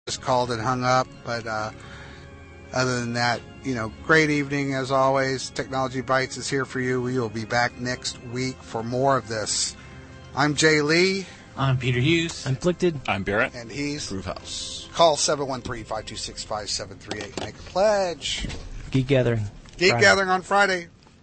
just called and hung up, but other than that, great evening as always. Technology Bites is here for you. We will be back next week for more of this. I'm Jay Lee. I'm Peter Hughes. I'm Afflicted. I'm Barrett. And he's Groove House. Call 713-526-5738. Make a pledge. Geek Gathering. Geek Friday. Gathering on Friday.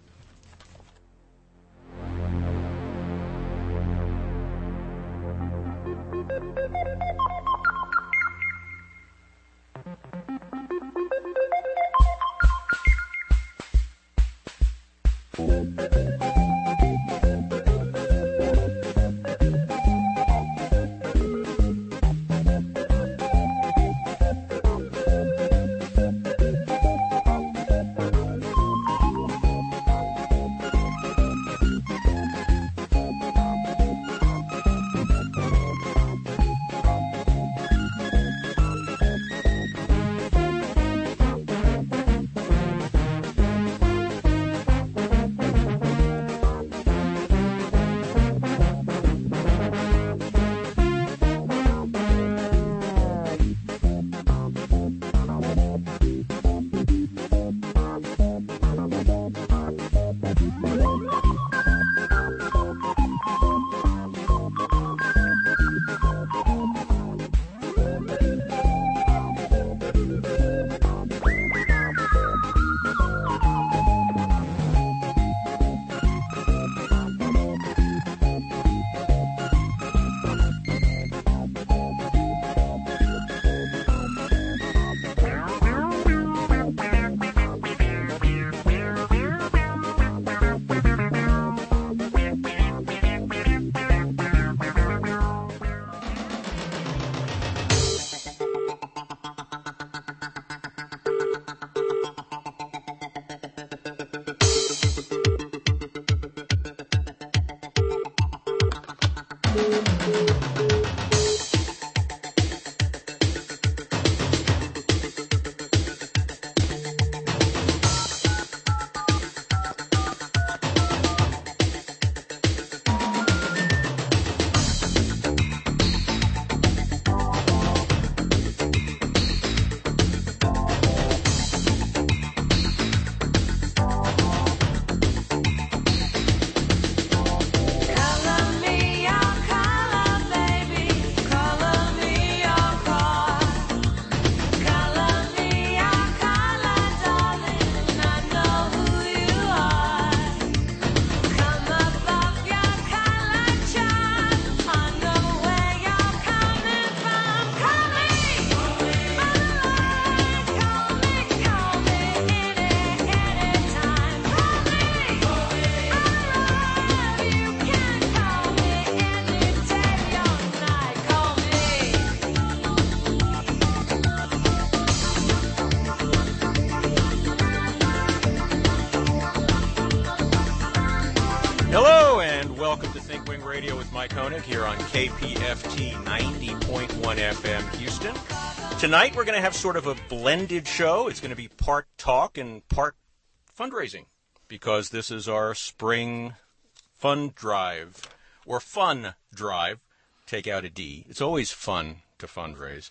Here on KPFT 90.1 FM Houston. Tonight we're going to have sort of a blended show. It's going to be part talk and part fundraising because this is our spring fund drive, or fun drive. Take out a D. It's always fun to fundraise.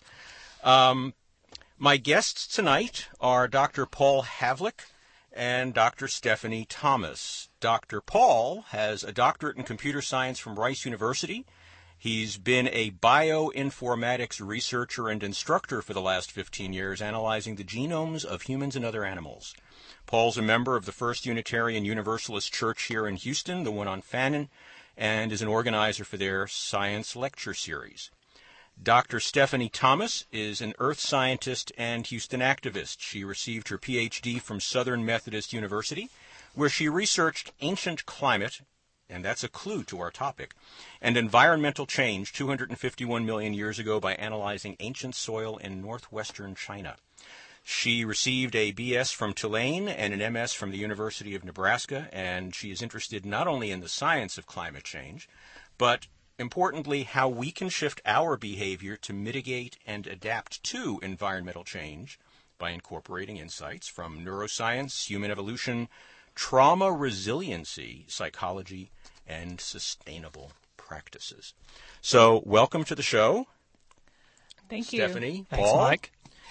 My guests tonight are Dr. Paul Havlik and Dr. Stephanie Thomas. Dr. Paul has a doctorate in computer science from Rice University. He's been a bioinformatics researcher and instructor for the last 15 years, analyzing the genomes of humans and other animals. Paul's a member of the First Unitarian Universalist Church here in Houston, the one on Fannin, and is an organizer for their science lecture series. Dr. Stephanie Thomas is an earth scientist and Houston activist. She received her Ph.D. from Southern Methodist University, where she researched ancient climate, and that's a clue to our topic, and environmental change 251 million years ago by analyzing ancient soil in northwestern China. She received a B.S. from Tulane and an M.S. from the University of Nebraska, and she is interested not only in the science of climate change, but importantly, how we can shift our behavior to mitigate and adapt to environmental change by incorporating insights from neuroscience, human evolution, trauma resiliency, psychology, and sustainable practices. So, welcome to the show. Thank you. Stephanie, Thanks, Paul. Mike.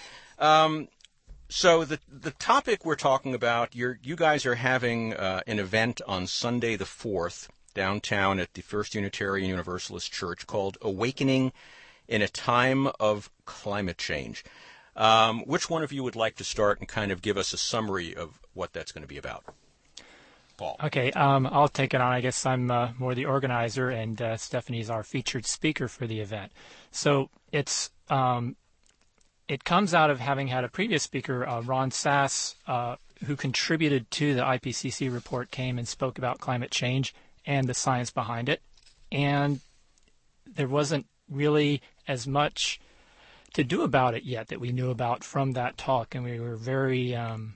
So the topic we're talking about, you guys are having an event on Sunday the 4th downtown at the First Unitarian Universalist Church called Awakening in a Time of Climate Change. Which one of you would like to start and kind of give us a summary of what that's going to be about? Paul. Okay, I'll take it on. I guess I'm more the organizer, and Stephanie's our featured speaker for the event. So it's it comes out of having had a previous speaker, Ron Sass, who contributed to the IPCC report, came and spoke about climate change and the science behind it. And there wasn't really as much to do about it yet that we knew about from that talk, and we were very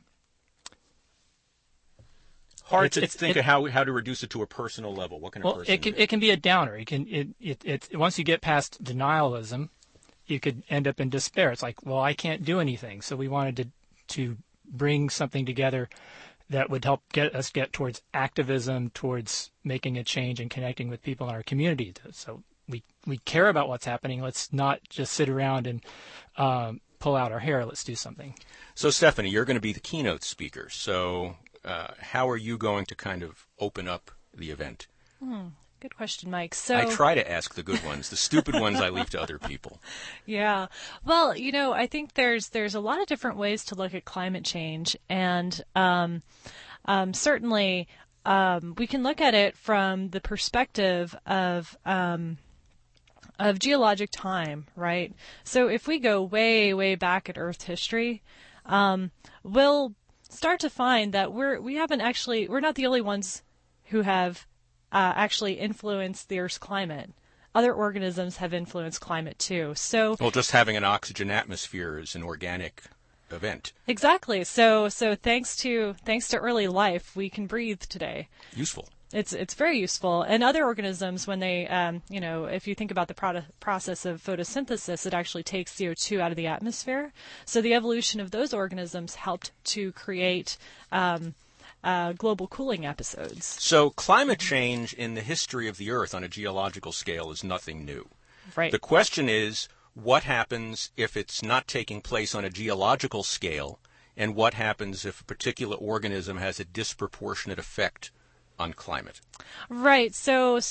hard to think of how to reduce it to a personal level. What kind of person? It can be a downer. Once you get past denialism, you could end up in despair. It's like, well, I can't do anything. So we wanted to bring something together that would help get towards activism, towards making a change and connecting with people in our community. So we care about what's happening. Let's not just sit around and pull out our hair. Let's do something. So, Stephanie, you're going to be the keynote speaker. So how are you going to kind of open up the event? Good question, Mike. So I try to ask the good ones. The stupid ones I leave to other people. Yeah. Well, I think there's a lot of different ways to look at climate change, and certainly we can look at it from the perspective of geologic time, right? So if we go way, way back at Earth history, we'll start to find that we're not the only ones who have actually influenced the Earth's climate. Other organisms have influenced climate too. So, well, just having an oxygen atmosphere is an organic event. Exactly. So thanks to early life, we can breathe today. Useful. It's very useful. And other organisms, when they, if you think about the process of photosynthesis, it actually takes CO2 out of the atmosphere. So the evolution of those organisms helped to create global cooling episodes. So climate change in the history of the Earth on a geological scale is nothing new. Right. The question is, what happens if it's not taking place on a geological scale, and what happens if a particular organism has a disproportionate effect on climate? Right. So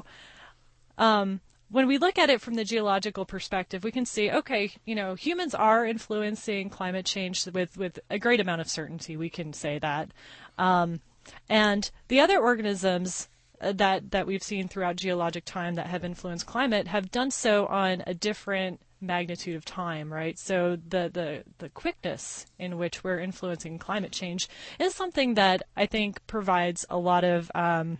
when we look at it from the geological perspective, we can see, okay, humans are influencing climate change with a great amount of certainty. We can say that. And the other organisms that we've seen throughout geologic time that have influenced climate have done so on a different magnitude of time, right? So the quickness in which we're influencing climate change is something that I think provides a lot of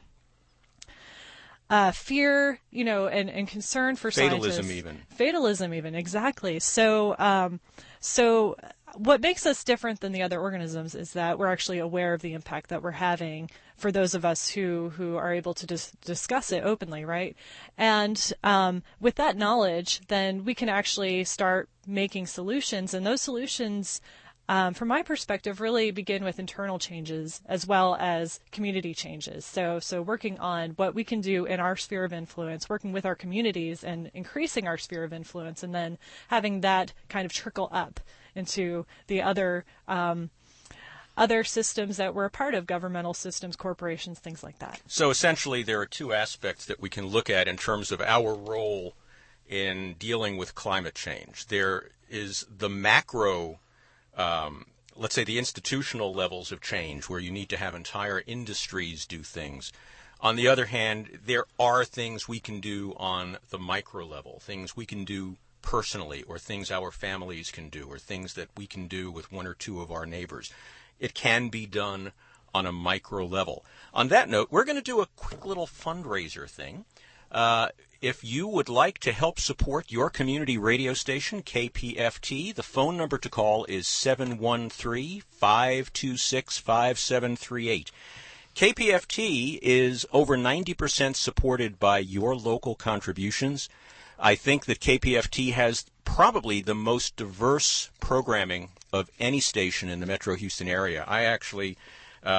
fear, and concern for scientists. Fatalism even, exactly. So what makes us different than the other organisms is that we're actually aware of the impact that we're having for those of us who are able to discuss it openly, right? And with that knowledge, then we can actually start making solutions, and those solutions, from my perspective, really begin with internal changes as well as community changes. So working on what we can do in our sphere of influence, working with our communities and increasing our sphere of influence, and then having that kind of trickle up into the other systems that we're a part of, governmental systems, corporations, things like that. So essentially there are two aspects that we can look at in terms of our role in dealing with climate change. There is the macro, let's say the institutional levels of change where you need to have entire industries do things. On the other hand, there are things we can do on the micro level, things we can do personally, or things our families can do, or things that we can do with one or two of our neighbors. It can be done on a micro level. On that note, we're going to do a quick little fundraiser thing. If you would like to help support your community radio station, KPFT, the phone number to call is 713-526-5738. KPFT is over 90% supported by your local contributions. I think that KPFT has probably the most diverse programming of any station in the Metro Houston area. I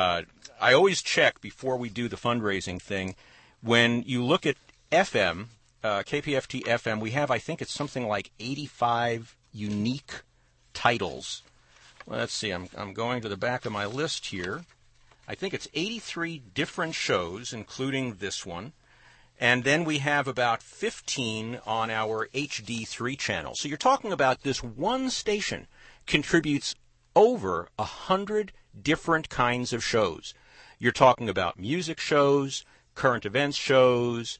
always check before we do the fundraising thing. When you look at FM, KPFT FM, we have, I think it's something like 85 unique titles. Well, let's see, I'm going to the back of my list here. I think it's 83 different shows, including this one. And then we have about 15 on our HD3 channel. So you're talking about this one station contributes over 100 different kinds of shows. You're talking about music shows, current events shows,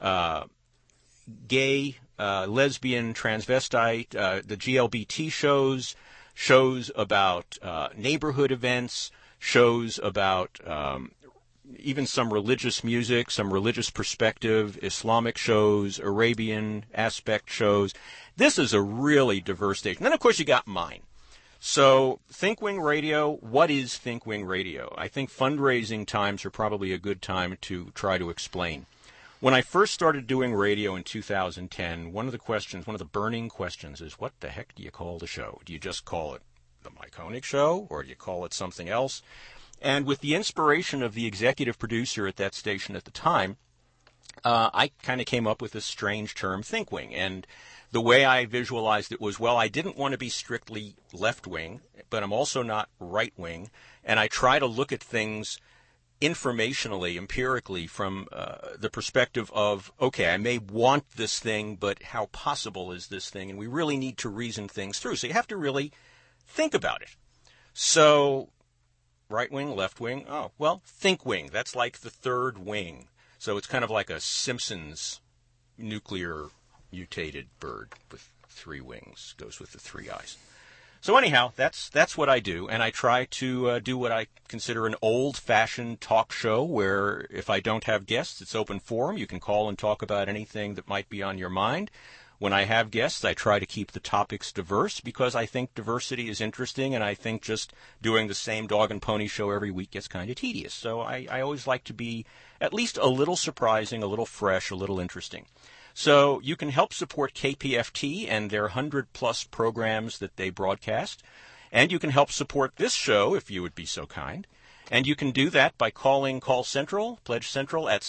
gay, lesbian, transvestite, the GLBT shows, shows about neighborhood events, shows about even some religious music, some religious perspective, Islamic shows, Arabian aspect shows. This is a really diverse station. Then, of course, you got mine. So ThinkWing Radio, what is ThinkWing Radio? I think fundraising times are probably a good time to try to explain. When I first started doing radio in 2010, one of the burning questions is, what the heck do you call the show? Do you just call it the Mike Honig Show, or do you call it something else? And with the inspiration of the executive producer at that station at the time, I kind of came up with this strange term, ThinkWing. And the way I visualized it was, well, I didn't want to be strictly left-wing, but I'm also not right-wing. And I try to look at things informationally, empirically, from the perspective of, okay, I may want this thing, but how possible is this thing? And we really need to reason things through. So you have to really think about it. So right wing, left wing, oh, well, ThinkWing. That's like the third wing. So it's kind of like a Simpsons nuclear mutated bird with 3 wings, goes with the 3 eyes. So anyhow, that's what I do, and I try to do what I consider an old-fashioned talk show where if I don't have guests, it's open forum. You can call and talk about anything that might be on your mind. When I have guests, I try to keep the topics diverse because I think diversity is interesting, and I think just doing the same dog and pony show every week gets kind of tedious. So I always like to be at least a little surprising, a little fresh, a little interesting. So you can help support KPFT and their 100-plus programs that they broadcast, and you can help support this show if you would be so kind. And you can do that by calling Call Central, Pledge Central, at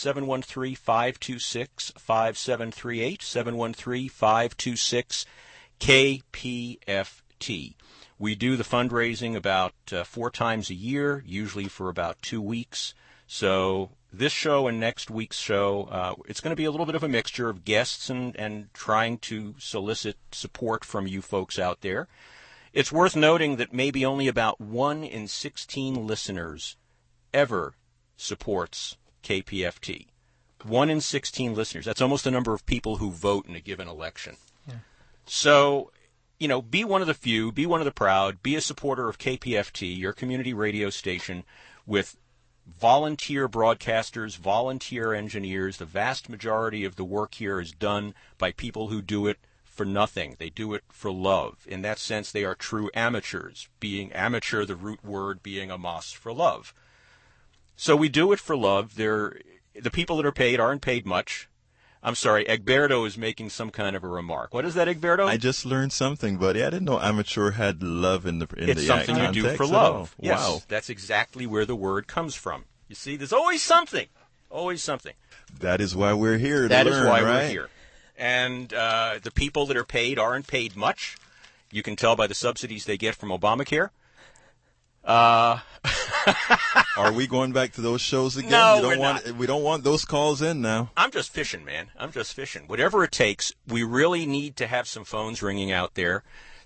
713-526-5738, 713-526-KPFT. We do the fundraising about 4 times a year, usually for about 2 weeks. So this show and next week's show, it's going to be a little bit of a mixture of guests and trying to solicit support from you folks out there. It's worth noting that maybe only about 1 in 16 listeners ever supports KPFT. 1 in 16 listeners. That's almost the number of people who vote in a given election. Yeah. So, be one of the few, be one of the proud, be a supporter of KPFT, your community radio station, with volunteer broadcasters, volunteer engineers. The vast majority of the work here is done by people who do it for nothing. They do it for love. In that sense, they are true amateurs, being amateur, the root word being amos, for love. So we do it for love. The people that are paid aren't paid much. I'm sorry, Egberto is making some kind of a remark. What is that, Egberto? I just learned something, buddy. I didn't know amateur had love in the It's something you do for love. Yes, wow. That's exactly where the word comes from. You see, there's always something. Always something. That is why we're here That to learn, is why right? we're here. And the people that are paid aren't paid much. You can tell by the subsidies they get from Obamacare. Are we going back to those shows again? No, we're not. We don't want those calls in now. I'm just fishing, man. I'm just fishing. Whatever it takes, we really need to have some phones ringing out there.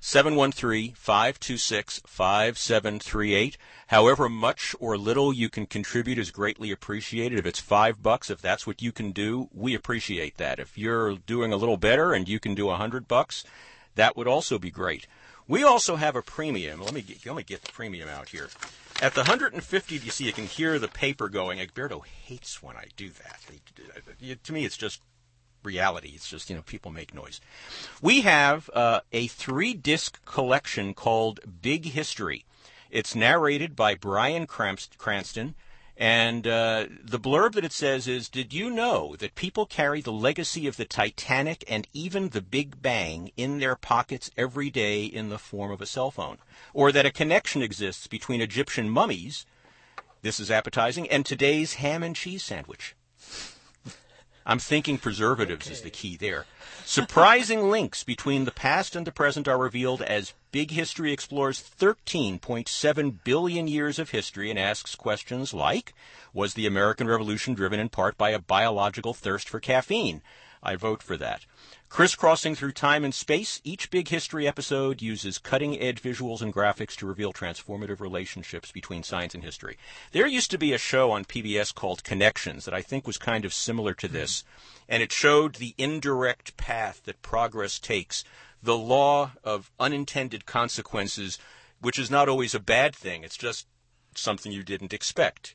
713-526-5738. However much or little you can contribute is greatly appreciated. If it's $5, if that's what you can do, we appreciate that. If you're doing a little better and you can do $100, that would also be great. We also have a premium. Let me get the premium out here. At the 150, you see, you can hear the paper going. Egberto hates when I do that. To me, it's just reality. It's just, people make noise. We have a 3-disc collection called Big History. It's narrated by Bryan Cranston. And the blurb that it says is, did you know that people carry the legacy of the Titanic and even the Big Bang in their pockets every day in the form of a cell phone? Or that a connection exists between Egyptian mummies, this is appetizing, and today's ham and cheese sandwich? I'm thinking preservatives is the key there. Surprising links between the past and the present are revealed as Big History explores 13.7 billion years of history and asks questions like, was the American Revolution driven in part by a biological thirst for caffeine? I vote for that. Crisscrossing through time and space, each Big History episode uses cutting-edge visuals and graphics to reveal transformative relationships between science and history. There used to be a show on PBS called Connections that I think was kind of similar to this, and it showed the indirect path that progress takes, the law of unintended consequences, which is not always a bad thing. It's just something you didn't expect.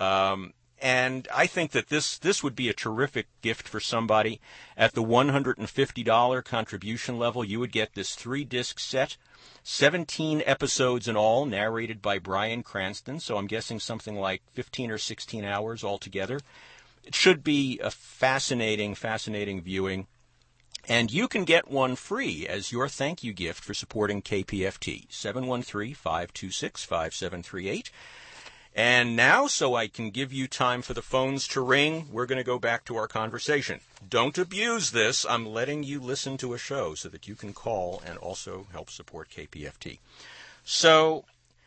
And I think that this would be a terrific gift for somebody. At the $150 contribution level, you would get this 3-disc set, 17 episodes in all, narrated by Bryan Cranston, so I'm guessing something like 15 or 16 hours altogether. It should be a fascinating viewing. And you can get one free as your thank you gift for supporting KPFT, 713-526-5738. And now, so I can give you time for the phones to ring, we're going to go back to our conversation. Don't abuse this. I'm letting you listen to a show so that you can call and also help support KPFT. So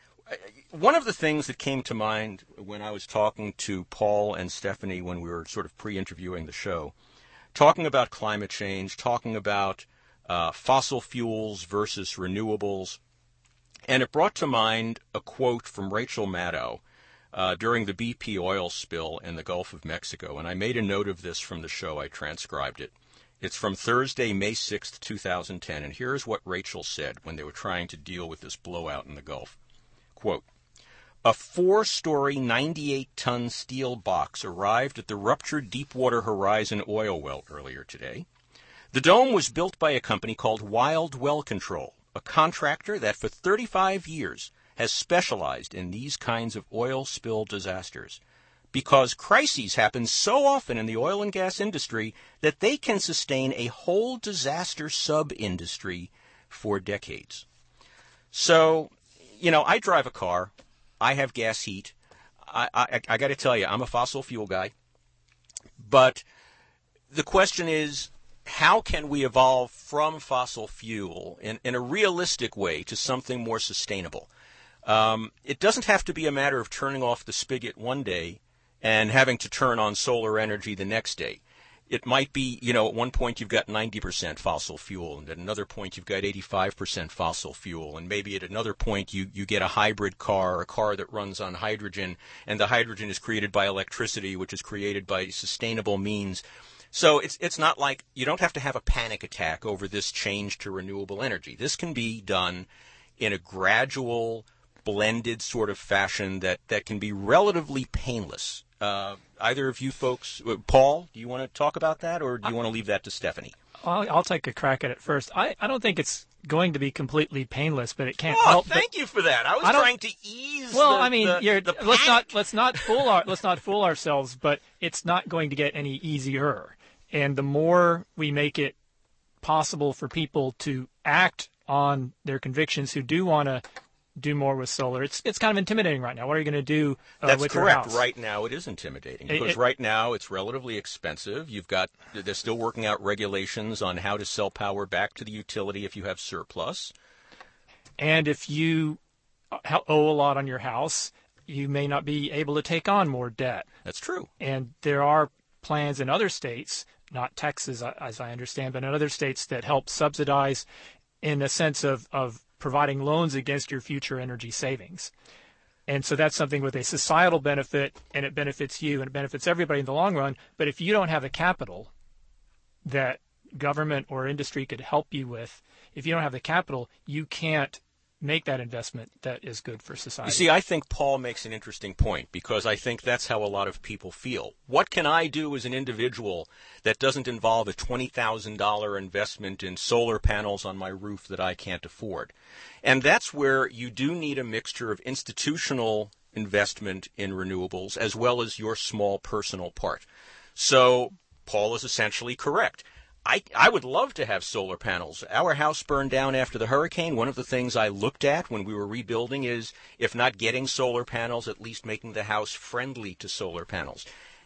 one of the things that came to mind when I was talking to Paul and Stephanie when we were sort of pre-interviewing the show, talking about climate change, talking about fossil fuels versus renewables, and it brought to mind a quote from Rachel Maddow during the BP oil spill in the Gulf of Mexico, and I made a note of this from the show. I transcribed it. It's from Thursday, May 6th, 2010, and here's what Rachel said when they were trying to deal with this blowout in the Gulf. Quote, a 4-story, 98-ton steel box arrived at the ruptured Deepwater Horizon oil well earlier today. The dome was built by a company called Wild Well Control, a contractor that for 35 years has specialized in these kinds of oil spill disasters, because crises happen so often in the oil and gas industry that they can sustain a whole disaster sub-industry for decades. So, I drive a car. I have gas heat. I got to tell you, I'm a fossil fuel guy. But the question is, how can we evolve from fossil fuel in a realistic way to something more sustainable? It doesn't have to be a matter of turning off the spigot one day and having to turn on solar energy the next day. It might be, at one point you've got 90% fossil fuel, and at another point you've got 85% fossil fuel, and maybe at another point you get a hybrid car, a car that runs on hydrogen, and the hydrogen is created by electricity, which is created by sustainable means. So it's not like you don't have to have a panic attack over this change to renewable energy. This can be done in a gradual, blended sort of fashion that can be relatively painless. Either of you folks, Paul, do you want to talk about that, or do you want to leave that to Stephanie? I'll take a crack at it first. I don't think it's going to be completely painless, but it can't help. Thank you for that. I was trying to ease. Well, the let's not fool ourselves. But it's not going to get any easier. And the more we make it possible for people to act on their convictions who do want to do more with solar, it's kind of intimidating right now. What are you going to do with your house? That's correct. Right now it is intimidating because right now it's relatively expensive. They're still working out regulations on how to sell power back to the utility if you have surplus. And if you owe a lot on your house, you may not be able to take on more debt. That's true. And there are plans in other states, not Texas as I understand, but in other states that help subsidize in a sense of providing loans against your future energy savings. And so that's something with a societal benefit, and it benefits you and it benefits everybody in the long run. But if you don't have the capital that government or industry could help you with, if you don't have the capital, you can't make that investment that is good for society. You see, I think Paul makes an interesting point because I think that's how a lot of people feel. What can I do as an individual that doesn't involve a $20,000 investment in solar panels on my roof that I can't afford? And that's where you do need a mixture of institutional investment in renewables as well as your small personal part. So Paul is essentially correct. I would love to have solar panels. Our house burned down after the hurricane. One of the things I looked at when we were rebuilding is, if not getting solar panels, at least making the house friendly to solar panels.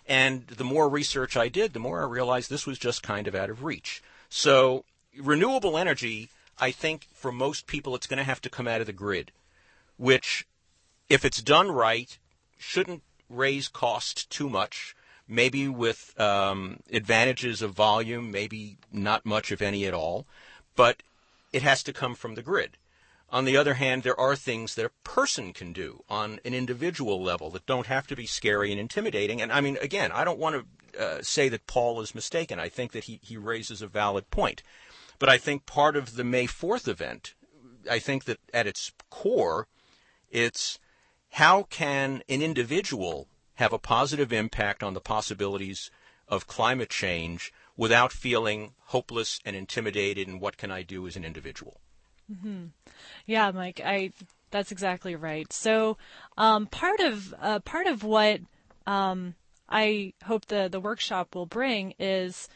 And the more research I did, the more I realized this was just kind of out of reach. So renewable energy, I think for most people, it's going to have to come out of the grid, which, if it's done right, shouldn't raise cost too much, maybe with advantages of volume, maybe not much, if any at all, but it has to come from the grid. On the other hand, there are things that a person can do on an individual level that don't have to be scary and intimidating. And I mean, again, I don't want to say that Paul is mistaken. I think that he raises a valid point. But I think part of the May 4th event, I think that at its core, it's how can an individual have a positive impact on the possibilities of climate change without feeling hopeless and intimidated, and what can I do as an individual? Mm-hmm. Yeah, Mike, that's exactly right. So part of what I hope the workshop will bring is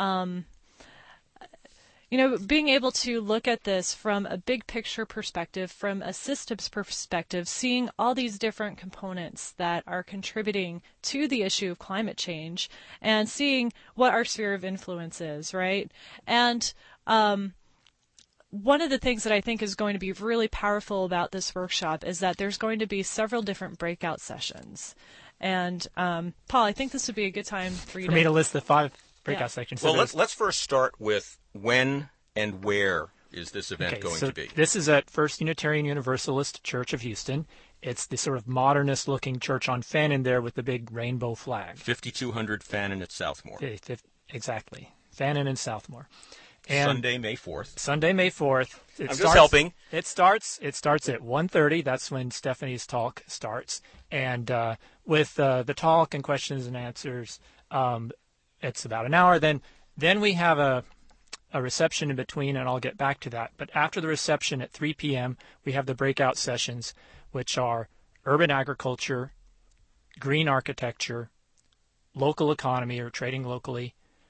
being able to look at this from a big picture perspective, from a systems perspective, seeing all these different components that are contributing to the issue of climate change, and seeing what our sphere of influence is, right? And one of the things that I think is going to be really powerful about this workshop is that there's going to be several different breakout sessions. And Paul, I think this would be a good time for me to list the 5 breakout sections. Well, let's first start with when and where is this event going to be? This is at First Unitarian Universalist Church of Houston. It's the sort of modernist-looking church on Fannin there with the big rainbow flag. 5200 Fannin at Southmore. Exactly. Fannin and Southmore. And Sunday, May 4th. Sunday, May 4th. I'm just helping. It starts at 1:30. That's when Stephanie's talk starts. And with the talk and questions and answers, it's about an hour. Then we have a reception in between, and I'll get back to that. But after the reception at 3 p.m., we have the breakout sessions, which are urban agriculture, green architecture, local economy or trading locally.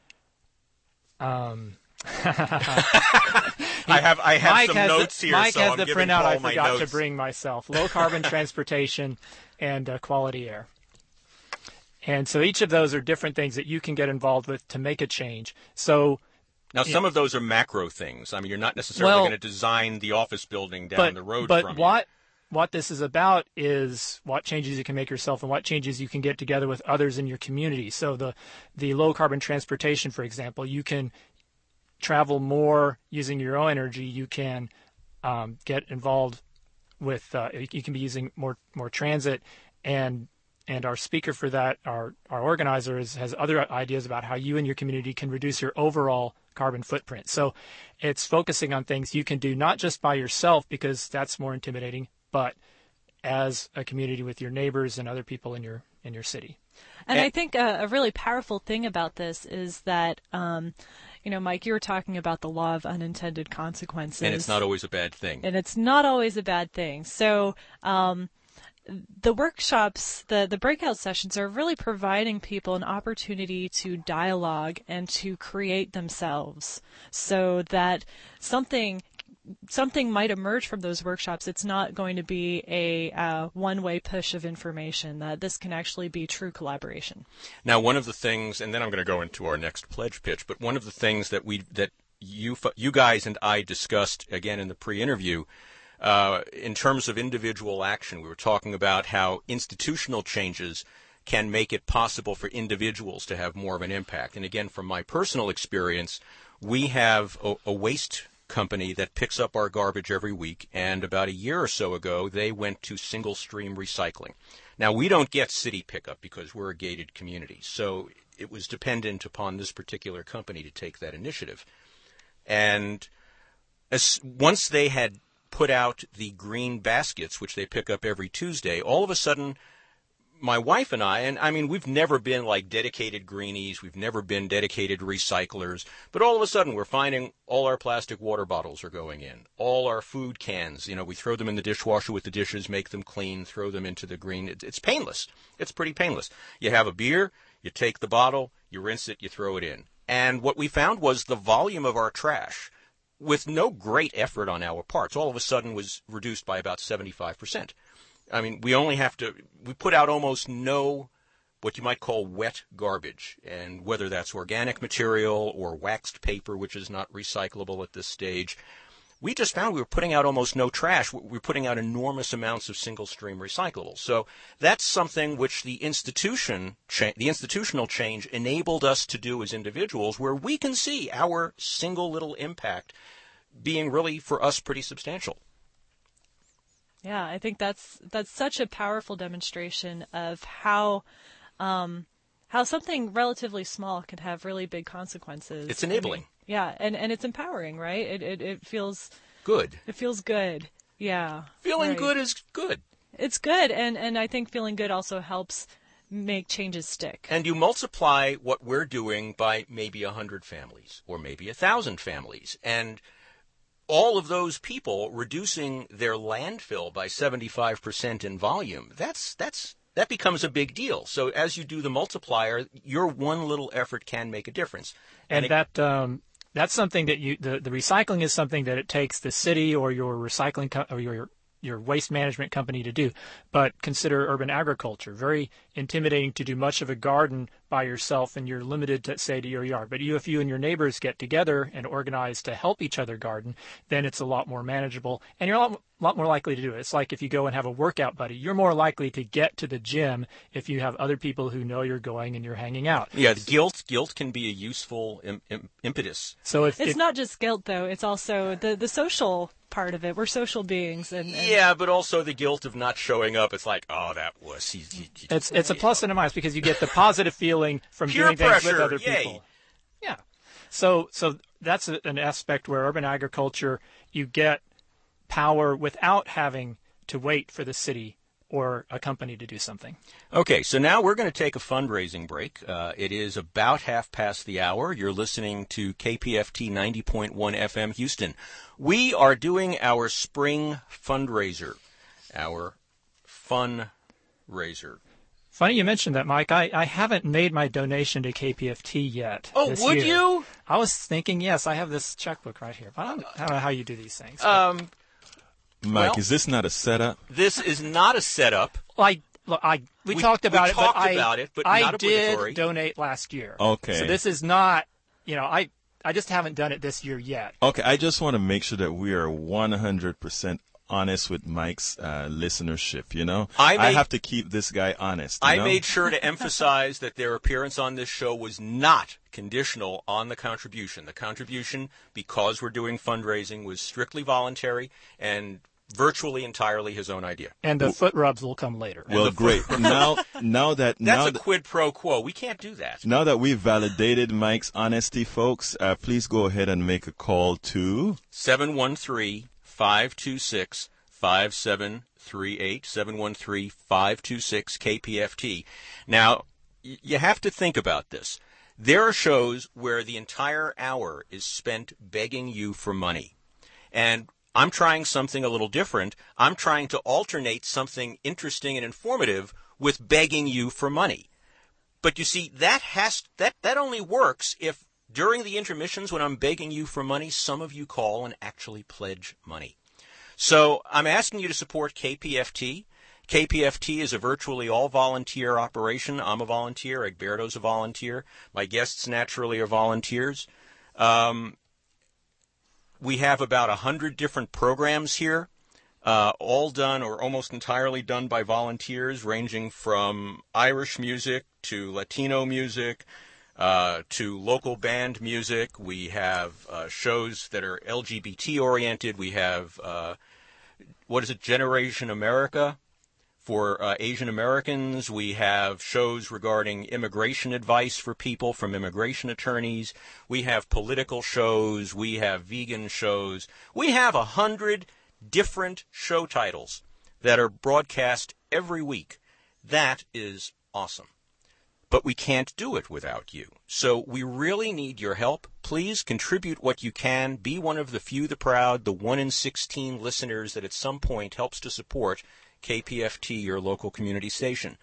I have some notes here. Mike so has I'm the giving printout Paul I my forgot notes. to bring myself. Low carbon transportation and quality air. And so each of those are different things that you can get involved with to make a change. So now some of those are macro things. I mean, you're not necessarily going to design the office building down the road from you. But what this is about is what changes you can make yourself and what changes you can get together with others in your community. So the low carbon transportation, for example, you can travel more using your own energy. You can get involved with you can be using more transit, and our speaker for that, our organizer, has other ideas about how you and your community can reduce your overall carbon footprint. So it's focusing on things you can do not just by yourself, because that's more intimidating, but as a community with your neighbors and other people in your city. And I think a really powerful thing about this is that, Mike, you were talking about the law of unintended consequences. And it's not always a bad thing. So the workshops, the breakout sessions are really providing people an opportunity to dialogue and to create themselves, so that something might emerge from those workshops. It's not going to be a one-way push of information. That this can actually be true collaboration. Now, one of the things, and then I'm going to go into our next pledge pitch, but one of the things that you guys and I discussed again in the pre-interview, in terms of individual action, we were talking about how institutional changes can make it possible for individuals to have more of an impact. And again, from my personal experience, we have a waste company that picks up our garbage every week, and about a year or so ago, they went to single stream recycling. Now, we don't get city pickup because we're a gated community, so it was dependent upon this particular company to take that initiative. And once they had put out the green baskets, which they pick up every Tuesday, all of a sudden, my wife and I mean, we've never been like dedicated greenies, we've never been dedicated recyclers, but all of a sudden we're finding all our plastic water bottles are going in, all our food cans, we throw them in the dishwasher with the dishes, make them clean, throw them into the green. It's painless. It's pretty painless. You have a beer, you take the bottle, you rinse it, you throw it in. And what we found was the volume of our trash, with no great effort on our parts, all of a sudden was reduced by about 75%. I mean, we put out almost no what you might call wet garbage, and whether that's organic material or waxed paper, which is not recyclable at this stage, we just found we were putting out almost no trash. We were putting out enormous amounts of single-stream recyclables. So that's something which the institutional change enabled us to do as individuals, where we can see our single little impact being really, for us, pretty substantial. Yeah, I think that's such a powerful demonstration of how something relatively small can have really big consequences. It's enabling. Yeah, and it's empowering, right? It feels good. It feels good. Yeah. Feeling right. good is good. It's good, and I think feeling good also helps make changes stick. And you multiply what we're doing by maybe 100 families or maybe 1,000 families, and all of those people reducing their landfill by 75% in volume. That becomes a big deal. So as you do the multiplier, your one little effort can make a difference. And that's something that the recycling is something that it takes the city or your recycling or your waste management company to do. But consider urban agriculture. Very intimidating to do much of a garden by yourself, and you're limited to, say, to your yard. But if you and your neighbors get together and organize to help each other garden, then it's a lot more manageable, and you're a lot more likely to do it. It's like if you go and have a workout buddy, you're more likely to get to the gym if you have other people who know you're going and you're hanging out. Yeah, guilt can be a useful impetus. So it's not just guilt, though. It's also the social part of it. We're social beings, and yeah, but also the guilt of not showing up. It's like, oh, that was it's a plus and a minus, because you get the positive feeling from peer doing pressure, things with other yay. people. Yeah, so that's an aspect where urban agriculture, you get power without having to wait for the city or a company to do something. Okay, so now we're going to take a fundraising break. It is about 1:30. You're listening to KPFT 90.1 FM Houston. We are doing our spring fundraiser, our fundraiser. Funny you mentioned that, Mike. I haven't made my donation to KPFT yet. Oh, would year. you? I was thinking, yes, I have this checkbook right here. But I don't know how you do these things. Mike, is this not a setup? This is not a setup. We talked about it, but I not did donate last year. Okay. So this is not, I just haven't done it this year yet. Okay, I just want to make sure that we are 100% honest with Mike's listenership, I have to keep this guy honest. I made sure to emphasize that their appearance on this show was not conditional on the contribution. The contribution, because we're doing fundraising, was strictly voluntary and virtually entirely his own idea. And the foot rubs will come later. Well, great. Now that's a quid pro quo. We can't do that. Now that we've validated Mike's honesty, folks, please go ahead and make a call to 713-526-5738, 713-526-KPFT. Now, you have to think about this. There are shows where the entire hour is spent begging you for money. And I'm trying something a little different. I'm trying to alternate something interesting and informative with begging you for money. But you see, that only works if during the intermissions when I'm begging you for money, some of you call and actually pledge money. So I'm asking you to support KPFT. KPFT is a virtually all-volunteer operation. I'm a volunteer. Egberto's a volunteer. My guests naturally are volunteers. We have about 100 different programs here, all done or almost entirely done by volunteers, ranging from Irish music to Latino music to local band music. We have shows that are LGBT-oriented. We have, Generation America for Asian Americans. We have shows regarding immigration advice for people from immigration attorneys. We have political shows. We have vegan shows. We have 100 different show titles that are broadcast every week. That is awesome. But we can't do it without you. So we really need your help. Please contribute what you can. Be one of the few, the proud, the 1 in 16 listeners that at some point helps to support KPFT, your local community station.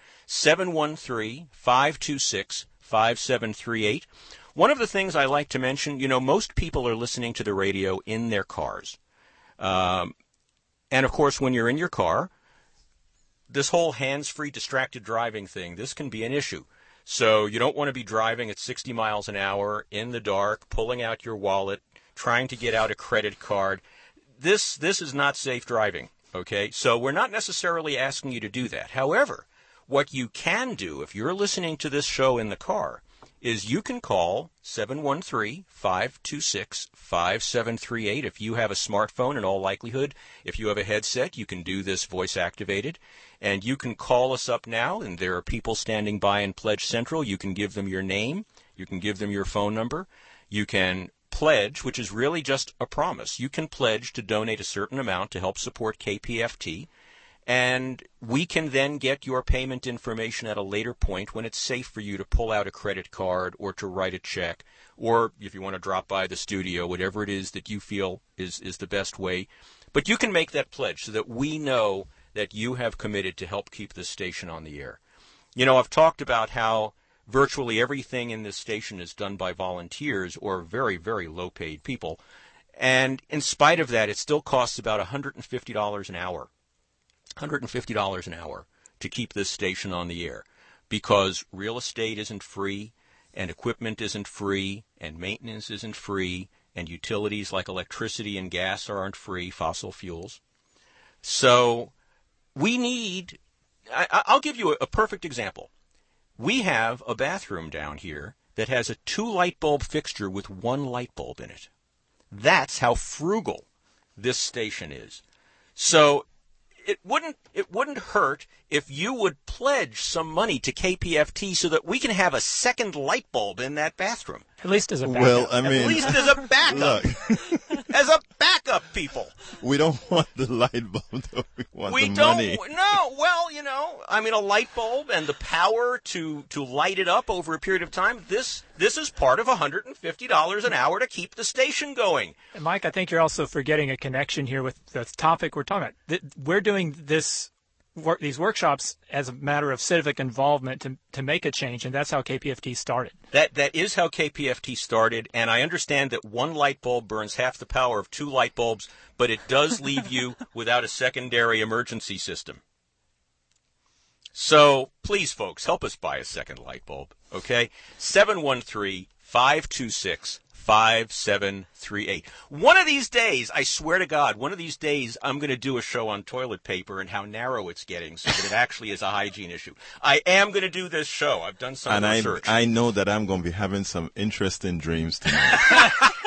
713-526-5738. One of the things I like to mention, most people are listening to the radio in their cars. And, of course, when you're in your car, this whole hands-free distracted driving thing, this can be an issue. So you don't want to be driving at 60 miles an hour in the dark, pulling out your wallet, trying to get out a credit card. This is not safe driving, okay? So we're not necessarily asking you to do that. However, what you can do if you're listening to this show in the car is you can call 713-526-5738. If you have a smartphone, in all likelihood, if you have a headset, you can do this voice activated. And you can call us up now, and there are people standing by in Pledge Central. You can give them your name. You can give them your phone number. You can pledge, which is really just a promise. You can pledge to donate a certain amount to help support KPFT. And we can then get your payment information at a later point when it's safe for you to pull out a credit card or to write a check, or if you want to drop by the studio, whatever it is that you feel is the best way. But you can make that pledge so that we know that you have committed to help keep this station on the air. You know, I've talked about how virtually everything in this station is done by volunteers or very, very low-paid people. And in spite of that, it still costs about $150 an hour. $150 an hour to keep this station on the air, because real estate isn't free, and equipment isn't free, and maintenance isn't free, and utilities like electricity and gas aren't free, fossil fuels. So we need, I'll give you a perfect example. We have a bathroom down here that has a 2-light bulb fixture with 1 light bulb in it. That's how frugal this station is. So it wouldn't hurt if you would pledge some money to KPFT so that we can have a second light bulb in that bathroom. At least as a backup. Well, I mean, at least as a backup. As a backup, people. We don't want the light bulb, though. We don't. Money. No, well, you know, I mean, a light bulb and the power to light it up over a period of time, this is part of $150 an hour to keep the station going. And Mike, I think you're also forgetting a connection here with the topic we're talking about. We're doing these workshops as a matter of civic involvement to make a change, and that's how KPFT started. That is how KPFT started, and I understand that 1 light bulb burns half the power of 2 light bulbs, but it does leave you without a secondary emergency system. So please, folks, help us buy a second light bulb, okay? 713-526-5738. One of these days, I swear to God, one of these days I'm going to do a show on toilet paper and how narrow it's getting so that it actually is a hygiene issue. I am going to do this show. I've done some research. I know that I'm going to be having some interesting dreams tonight.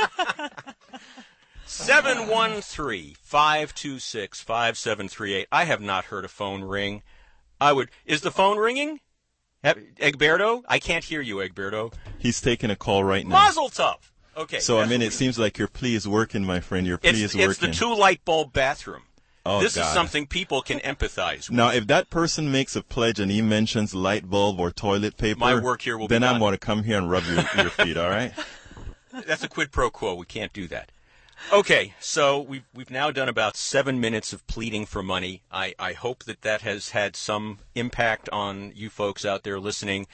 713-526-5738. I have not heard a phone ring. Is the phone ringing? Egberto? I can't hear you, Egberto. He's taking a call right now. Mazel tov. Okay. So, I mean, it seems like your plea is working, my friend. Your plea is working. It's the 2-light bulb bathroom. Oh, this God. is something people can empathize with. Now, if that person makes a pledge and he mentions light bulb or toilet paper, my work here will be done. Then I'm going to come here and rub your feet, all right? That's a quid pro quo. We can't do that. Okay, so we've now done about 7 minutes of pleading for money. I hope that has had some impact on you folks out there listening.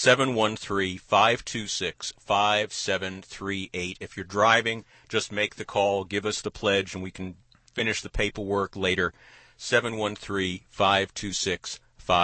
713-526-5738. If you're driving, just make the call, give us the pledge, and we can finish the paperwork later. 713-526-5738.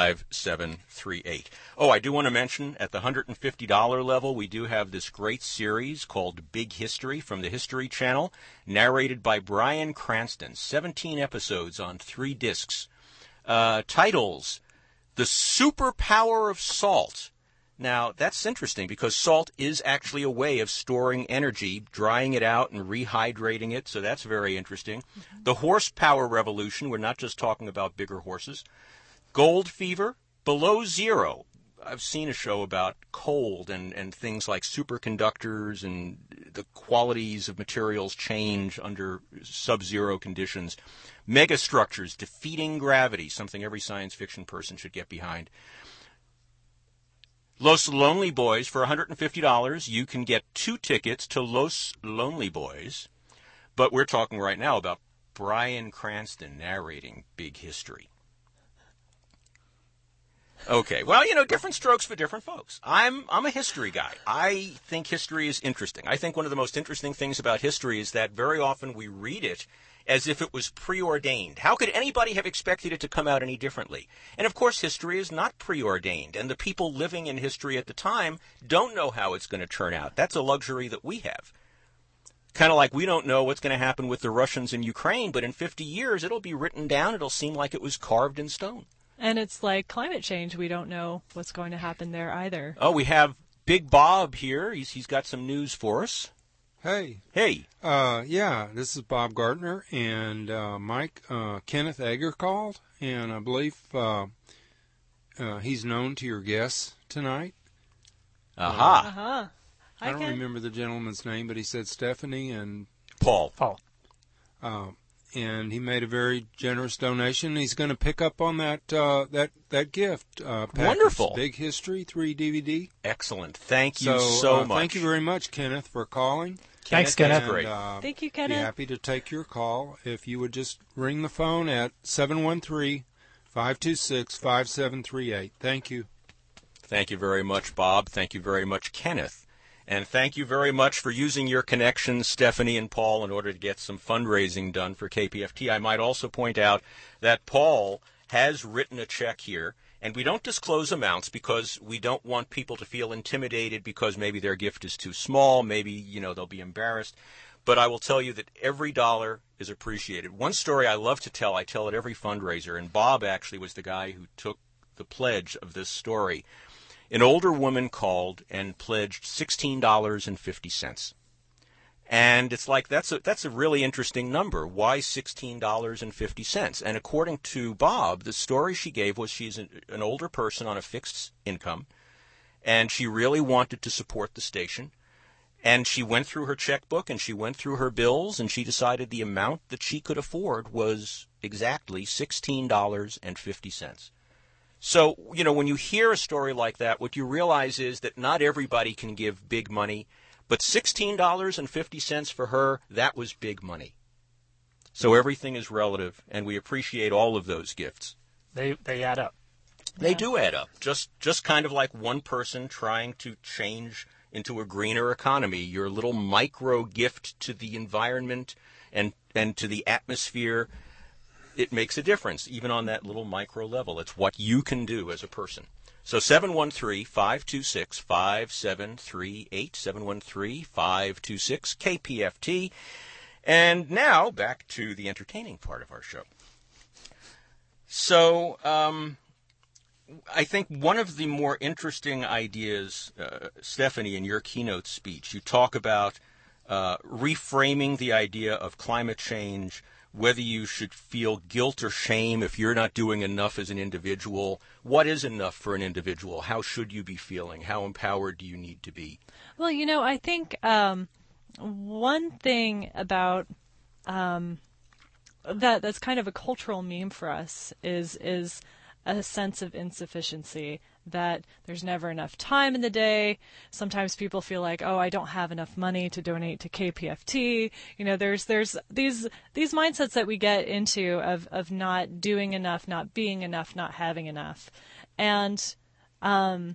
Oh, I do want to mention, at the $150 level, we do have this great series called Big History from the History Channel, narrated by Bryan Cranston. 17 episodes on 3 discs. Titles, The Superpower of Salt. Now, that's interesting because salt is actually a way of storing energy, drying it out and rehydrating it, so that's very interesting. The Horsepower Revolution, we're not just talking about bigger horses. Gold Fever, Below Zero. I've seen a show about cold and things like superconductors and the qualities of materials change under sub-zero conditions. Megastructures, Defeating Gravity, something every science fiction person should get behind. Los Lonely Boys, for $150, you can get 2 tickets to Los Lonely Boys. But we're talking right now about Bryan Cranston narrating Big History. Okay, well, you know, different strokes for different folks. I'm a history guy. I think history is interesting. I think one of the most interesting things about history is that very often we read it as if it was preordained. How could anybody have expected it to come out any differently? And of course, history is not preordained, and the people living in history at the time don't know how it's going to turn out. That's a luxury that we have. Kind of like we don't know what's going to happen with the Russians in Ukraine, but in 50 years it'll be written down. It'll seem like it was carved in stone. And it's like climate change. We don't know what's going to happen there either. Oh, we have Big Bob here. He's got some news for us. Hey. Hey. Yeah, this is Bob Gardner, and Mike, Kenneth Egger called, and I believe he's known to your guests tonight. Aha. Uh-huh. I don't remember the gentleman's name, but he said Stephanie and Paul. And he made a very generous donation. He's going to pick up on that gift. Wonderful. Big History 3 DVD. Excellent. Thank you so much. Thank you very much, Kenneth, for calling. Thanks, Kenneth. Great. Thank you, Kenneth. Be happy to take your call. If you would just ring the phone at 713-526-5738. Thank you. Thank you very much, Bob. Thank you very much, Kenneth. And thank you very much for using your connections, Stephanie and Paul, in order to get some fundraising done for KPFT. I might also point out that Paul has written a check here, and we don't disclose amounts because we don't want people to feel intimidated because maybe their gift is too small, maybe, they'll be embarrassed. But I will tell you that every dollar is appreciated. One story I love to tell, I tell at every fundraiser, and Bob actually was the guy who took the pledge of this story. An older woman called and pledged $16.50. And it's like, that's a really interesting number. Why $16.50? And according to Bob, the story she gave was she's an older person on a fixed income, and she really wanted to support the station. And she went through her checkbook, and she went through her bills, and she decided the amount that she could afford was exactly $16.50. So, when you hear a story like that, what you realize is that not everybody can give big money, but $16.50 for her, that was big money. So everything is relative, and we appreciate all of those gifts. They add up. They do add up. Just kind of like one person trying to change into a greener economy. Your little micro gift to the environment and to the atmosphere, it makes a difference, even on that little micro level. It's what you can do as a person. So 713-526-5738, 713-526-KPFT. And now, back to the entertaining part of our show. So, I think one of the more interesting ideas, Stephanie, in your keynote speech, you talk about reframing the idea of climate change, whether you should feel guilt or shame if you're not doing enough as an individual. What is enough for an individual? How should you be feeling? How empowered do you need to be? Well, I think one thing about that's kind of a cultural meme for us is a sense of insufficiency, that there's never enough time in the day. Sometimes people feel like, oh, I don't have enough money to donate to KPFT. There's these mindsets that we get into of not doing enough, not being enough, not having enough. And, from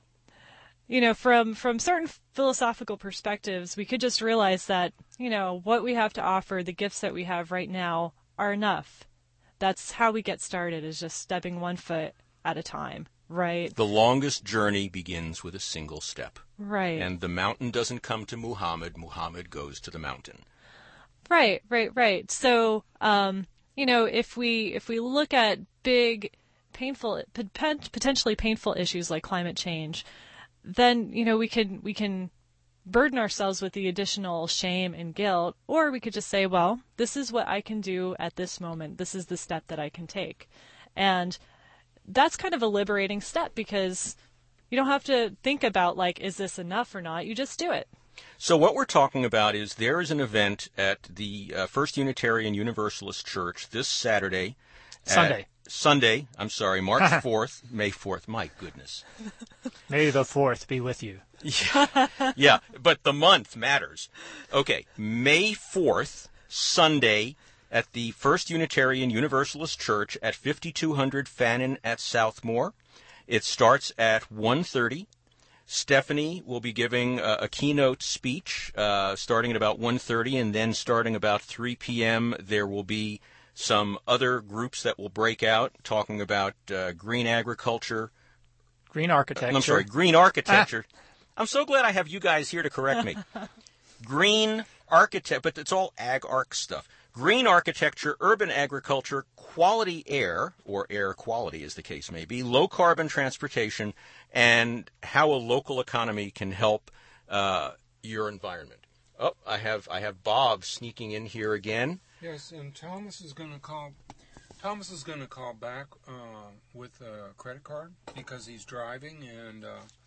certain philosophical perspectives, we could just realize that, what we have to offer, the gifts that we have right now are enough. That's how we get started, is just stepping one foot at a time, right? The longest journey begins with a single step. Right. And the mountain doesn't come to Muhammad. Muhammad goes to the mountain. Right. So, if we look at big, potentially painful issues like climate change, then, we can burden ourselves with the additional shame and guilt, or we could just say, well, this is what I can do at this moment. This is the step that I can take. And that's kind of a liberating step, because you don't have to think about, is this enough or not? You just do it. So what we're talking about is there is an event at the First Unitarian Universalist Church this Saturday. Sunday, March 4th, May 4th. My goodness. May the 4th be with you. Yeah, but the month matters. Okay, May 4th, Sunday, at the First Unitarian Universalist Church at 5200 Fannin at Southmore. It starts at 1:30. Stephanie will be giving a keynote speech starting at about 1:30, and then starting about 3 p.m. there will be some other groups that will break out talking about green agriculture. Green architecture. I'm sorry, green architecture. I'm so glad I have you guys here to correct me. Green architect, but it's all ag-arc stuff. Green architecture, urban agriculture, quality air, or air quality as the case may be, low carbon transportation, and how a local economy can help your environment. Oh, I have Bob sneaking in here again. Yes, and Thomas is going to call. Thomas is going to call back with a credit card because he's driving, and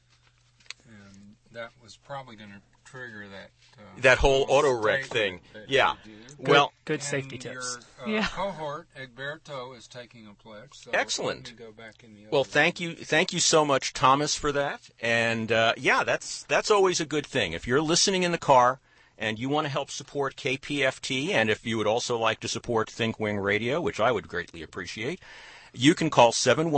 that was probably going to trigger that whole auto wreck thing. Yeah. Good safety tips. Your cohort Egberto is taking a pledge. So excellent. Go back in the well, thank you so much, Thomas, for that. And that's always a good thing. If you're listening in the car and you want to help support KPFT, and if you would also like to support ThinkWing Radio, which I would greatly appreciate, you can call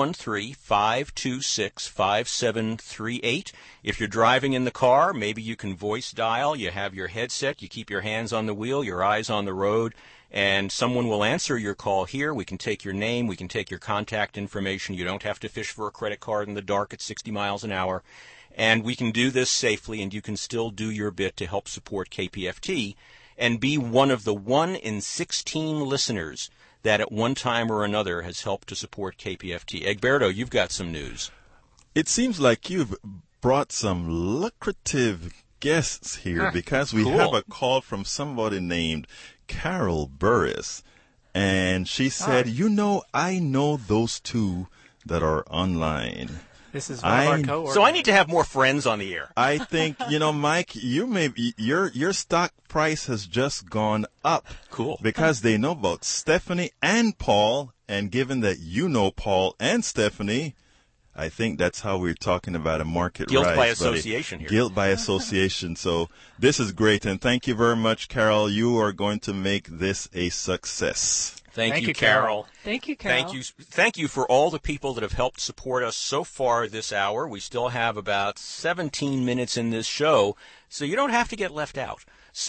713-526-5738. If you're driving in the car, maybe you can voice dial. You have your headset. You keep your hands on the wheel, your eyes on the road, and someone will answer your call here. We can take your name. We can take your contact information. You don't have to fish for a credit card in the dark at 60 miles an hour. And we can do this safely, and you can still do your bit to help support KPFT and be one of the 1 in 16 listeners that at one time or another has helped to support KPFT. Egberto, you've got some news. It seems like you've brought some lucrative guests here because we have a call from somebody named Carol Burris. And she said, I know those two that are online. This is one of our coworkers. So I need to have more friends on the air. I think, Mike, your stock price has just gone up. Cool. Because they know about Stephanie and Paul, and given that you know Paul and Stephanie, I think that's how we're talking about a market rise. Guilt by association here. Guilt by association. So this is great, and thank you very much, Carol. You are going to make this a success. Thank you, Carol. Thank you, Carol. Thank you for all the people that have helped support us so far this hour. We still have about 17 minutes in this show, so you don't have to get left out.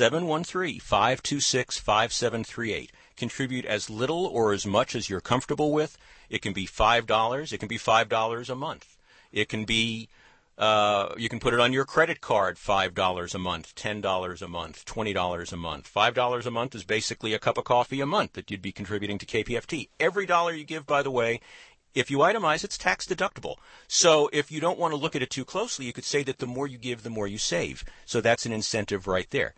713-526-5738. Contribute as little or as much as you're comfortable with. It can be $5. It can be $5 a month. It can be you can put it on your credit card, $5 a month, $10 a month, $20 a month. $5 a month is basically a cup of coffee a month that you'd be contributing to KPFT. Every dollar you give, by the way, if you itemize, it's tax deductible. So if you don't want to look at it too closely, you could say that the more you give, the more you save. So that's an incentive right there.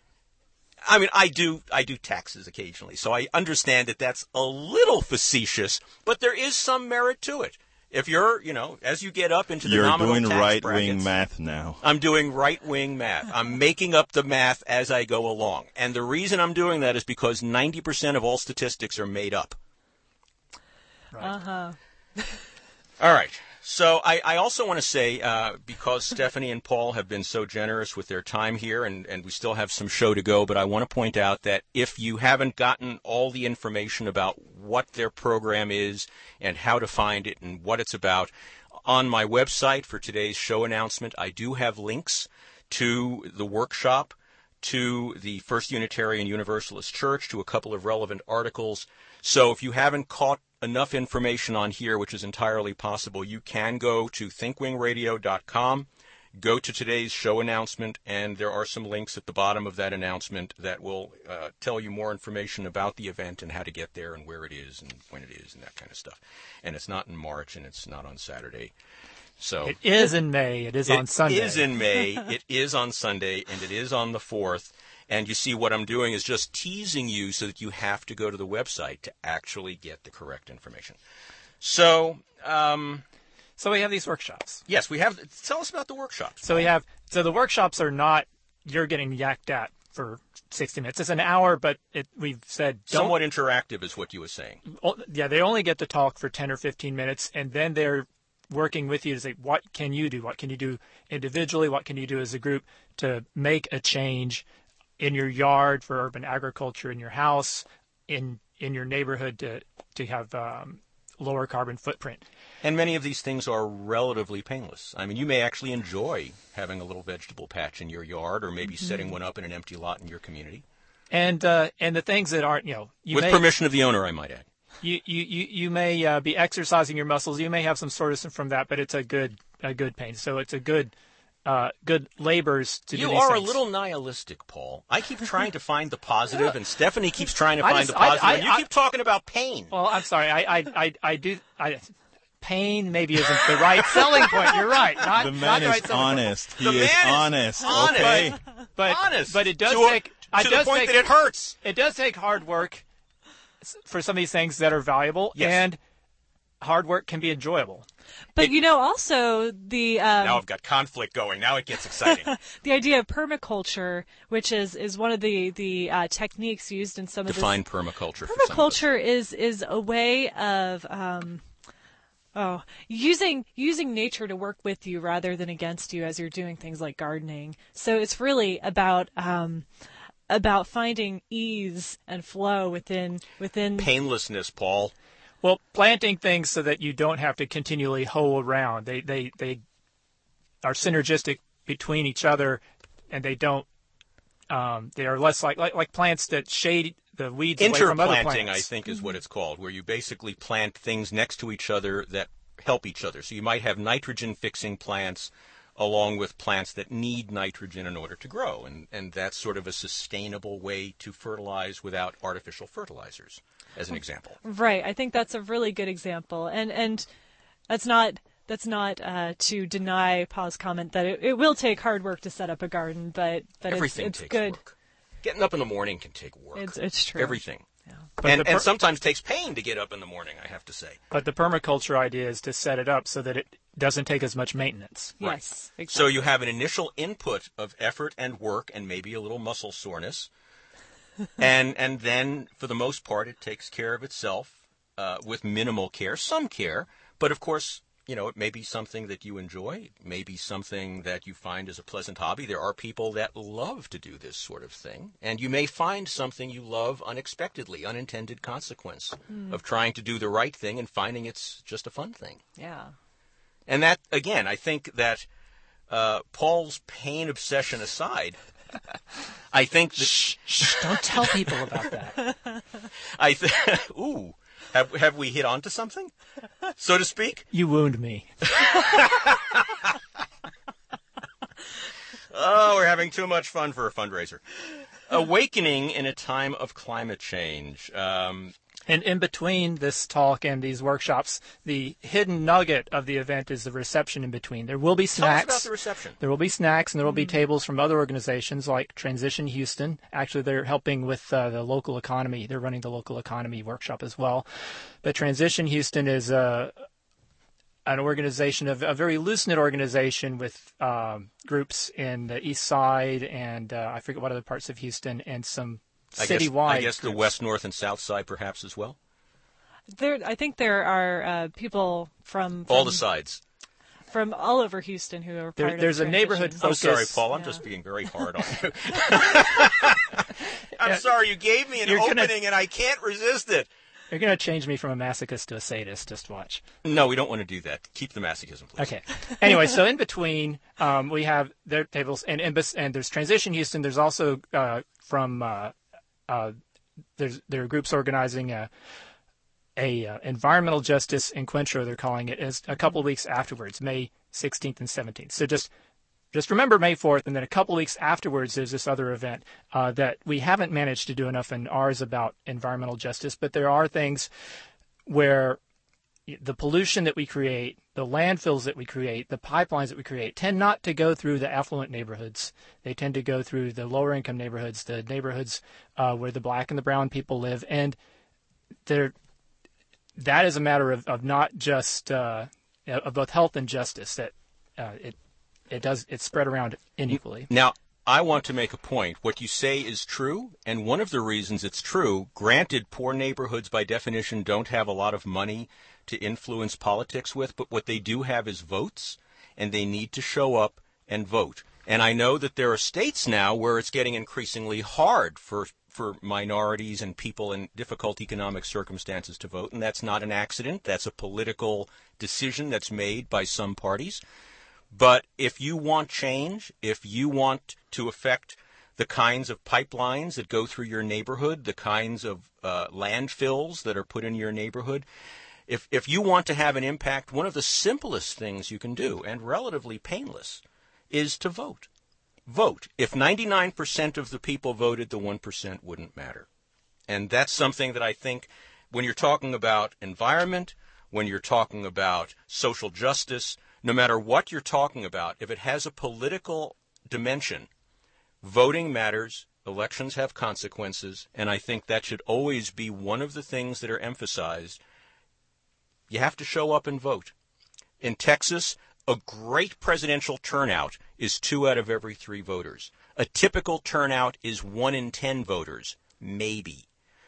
I mean, I do taxes occasionally, so I understand that that's a little facetious, but there is some merit to it. If you're, as you get up into the nominal tax brackets. You're doing right-wing math now. I'm doing right-wing math. I'm making up the math as I go along. And the reason I'm doing that is because 90% of all statistics are made up. Right. Uh-huh. All right. So I also want to say, because Stephanie and Paul have been so generous with their time here, and we still have some show to go, but I want to point out that if you haven't gotten all the information about what their program is and how to find it and what it's about, on my website for today's show announcement, I do have links to the workshop, to the First Unitarian Universalist Church, to a couple of relevant articles. So if you haven't caught enough information on here, which is entirely possible, you can go to thinkwingradio.com, go to today's show announcement, and there are some links at the bottom of that announcement that will tell you more information about the event and how to get there and where it is and when it is and that kind of stuff. And it's not in March, and it's not on Saturday. So it is in May. It is on Sunday. It is in May. It is on Sunday, and it is on the 4th. And you see, what I'm doing is just teasing you so that you have to go to the website to actually get the correct information. So we have these workshops. Yes, we have. Tell us about the workshops. So the workshops are not you're getting yacked at for 60 minutes. It's an hour, but we've said somewhat interactive is what you were saying. Yeah, they only get to talk for 10 or 15 minutes, and then they're working with you to say, what can you do? What can you do individually? What can you do as a group to make a change in your yard for urban agriculture, in your house, in your neighborhood to have lower carbon footprint. And many of these things are relatively painless. I mean, you may actually enjoy having a little vegetable patch in your yard, or maybe setting one up in an empty lot in your community. And the things that aren't, with permission of the owner, I might add. You may be exercising your muscles. You may have some soreness from that, but it's a good pain. So it's a good labors to do these things. You are a little nihilistic, Paul. I keep trying to find the positive, and Stephanie keeps trying to find the positive, and you keep talking about pain. Well, I'm sorry. I do. Pain maybe isn't the right selling point. You're right. The man is honest. He is honest. Okay. But it does take to the point that it hurts. It does take hard work for some of these things that are valuable, yes. And hard work can be enjoyable. But also the now I've got conflict going. Now it gets exciting. The idea of permaculture, which is one of the techniques used in some of define permaculture. Permaculture is a way of using nature to work with you rather than against you as you're doing things like gardening. So it's really about finding ease and flow within painlessness, Paul. Well, planting things so that you don't have to continually hoe around. They are synergistic between each other, and they don't. They are less like plants that shade the weeds away from other plants. Interplanting, I think, is what it's called, where you basically plant things next to each other that help each other. So you might have nitrogen-fixing plants along with plants that need nitrogen in order to grow, and that's sort of a sustainable way to fertilize without artificial fertilizers, as an example. Right. I think that's a really good example, and that's not to deny Paul's comment that it will take hard work to set up a garden, but everything it's takes good. Work. Getting up in the morning can take work. It's true. Everything. Yeah. And sometimes takes pain to get up in the morning, I have to say. But the permaculture idea is to set it up so that it doesn't take as much maintenance. Yes, right. Exactly. So you have an initial input of effort and work and maybe a little muscle soreness. and then, for the most part, it takes care of itself with minimal care, some care. But, of course, it may be something that you enjoy. It may be something that you find is a pleasant hobby. There are people that love to do this sort of thing. And you may find something you love unexpectedly, unintended consequence of trying to do the right thing and finding it's just a fun thing. Yeah. And that, again, I think that Paul's pain obsession aside, I think that... Shh, don't tell people about that. Ooh. Have we hit onto something, so to speak? You wound me. Oh, we're having too much fun for a fundraiser. Awakening in a time of climate change. And in between this talk and these workshops, the hidden nugget of the event is the reception in between. There will be snacks. Tell us about the reception. There will be snacks, and there will be tables from other organizations like Transition Houston. Actually, they're helping with the local economy. They're running the local economy workshop as well. But Transition Houston is an organization, a very loose-knit organization with groups in the east side and I forget what other parts of Houston, and some citywide. I guess the west, north, and south side perhaps as well? I think there are people from all the sides. From all over Houston who are part there's of a neighborhood focus. I'm sorry, Paul. I'm just being very hard on you. I'm sorry. You gave me an opening, and I can't resist it. You're going to change me from a masochist to a sadist. Just watch. No, we don't want to do that. Keep the masochism, please. Okay. Anyway, so in between, we have their tables, and there's Transition Houston. There's also there are groups organizing a environmental justice encuentro, they're calling it, is a couple of weeks afterwards, May 16th and 17th. So just remember May 4th, and then a couple of weeks afterwards there's this other event that we haven't managed to do enough in ours about environmental justice, but there are things where the pollution that we create, the landfills that we create, the pipelines that we create tend not to go through the affluent neighborhoods. They tend to go through the lower income neighborhoods, the neighborhoods where the black and the brown people live. And that is a matter of not just of both health and justice, that it's spread around unequally. Now, I want to make a point. What you say is true, and one of the reasons it's true, granted, poor neighborhoods by definition don't have a lot of money to influence politics with, but what they do have is votes, and they need to show up and vote. And I know that there are states now where it's getting increasingly hard for minorities and people in difficult economic circumstances to vote, and that's not an accident. That's a political decision that's made by some parties. But if you want change, if you want to affect the kinds of pipelines that go through your neighborhood, the kinds of landfills that are put in your neighborhood, if you want to have an impact, one of the simplest things you can do, and relatively painless, is to vote. Vote. If 99% of the people voted, the 1% wouldn't matter. And that's something that I think when you're talking about environment, when you're talking about social justice, no matter what you're talking about, if it has a political dimension, voting matters, elections have consequences, and I think that should always be one of the things that are emphasized. You have to show up and vote. In Texas, a great presidential turnout is 2 out of every 3 voters. A typical turnout is 1 in 10 voters, maybe.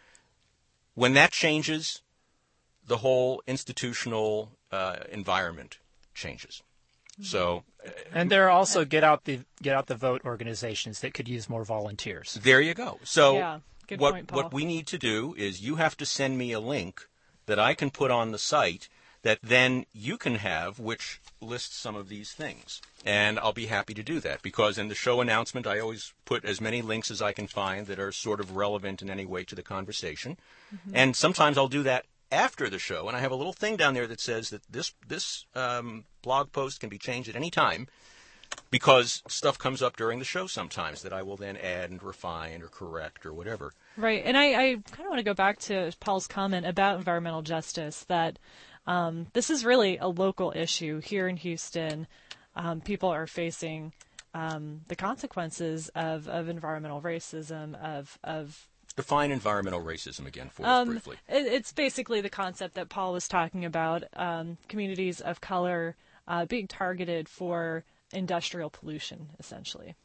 When that changes, the whole institutional environment changes. So, and there are also get out the vote organizations that could use more volunteers. There you go. So, yeah, good point, Paul. What we need to do is you have to send me a link that I can put on the site that then you can have, which lists some of these things. And I'll be happy to do that, because in the show announcement, I always put as many links as I can find that are sort of relevant in any way to the conversation. Mm-hmm. And sometimes I'll do that after the show, and I have a little thing down there that says that this blog post can be changed at any time, because stuff comes up during the show sometimes that I will then add and refine or correct or whatever. Right, and I kind of want to go back to Paul's comment about environmental justice, that this is really a local issue here in Houston. People are facing the consequences of environmental racism, of Define environmental racism again for us briefly. It's basically the concept that Paul was talking about, communities of color being targeted for industrial pollution, essentially.